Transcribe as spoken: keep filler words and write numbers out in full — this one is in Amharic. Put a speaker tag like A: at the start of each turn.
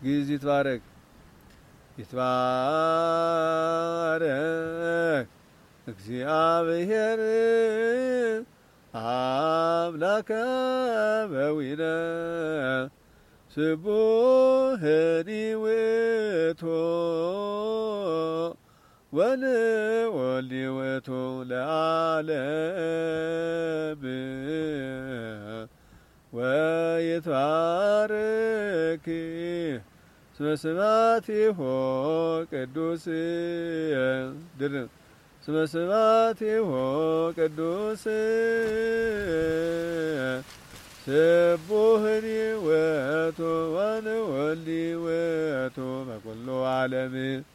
A: ግዕዝ ይትባረክ ይትባረክ እግዚአብሔር አምላከ አበዊነ ስቡሕ ውእቱ ወልወልድ ውእቱ ለዓለም ወይትባረክ እስመ ስብሐቲሁ ቅዱስ ድርብ እስመ ስብሐቲሁ ቅዱስ ስቡሕ ውእቱ ወልወልድ ውእቱ በኩሉ ዓለም